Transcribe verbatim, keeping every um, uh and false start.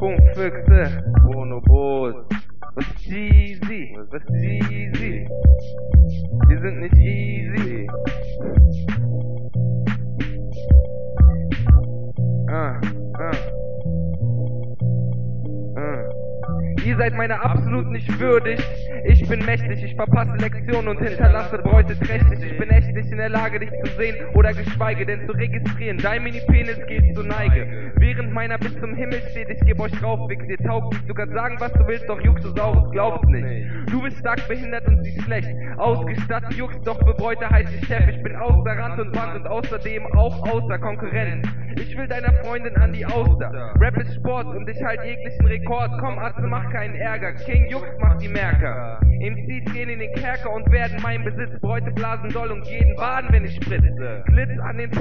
Funkfüchse, Bonobos. Was ist Jeezy? Was ist Jeezy? Wir sind nicht easy. Ah, ah. Ihr seid meiner absolut nicht würdig. Ich bin mächtig, ich verpasse Lektionen und hinterlasse Beute trächtig. Ich bin echt nicht in der Lage, dich zu sehen oder geschweige denn zu registrieren. Dein Mini-Penis geht zur Neige, während meiner bis zum Himmel steht. Ich geb euch drauf, Wichs, ihr taugt nicht. Du kannst sagen, was du willst, doch Juxosaurus glaubst nicht. Du bist stark behindert und siehst schlecht ausgestattet, juckst doch für Beute heißt ich Chef. Ich bin außer Rand und Band und außerdem auch außer Konkurrenz. Ich will deiner Freundin an die Auster. Rap ist Sport und ich halt jeglichen Rekord. Komm, Atze, mach keinen Ärger. King Jux macht die Merker. M Cs gehen in den Kerker und werden mein Besitz. Bräute blasen doll und jeden baden, wenn ich spritze. Glitz an den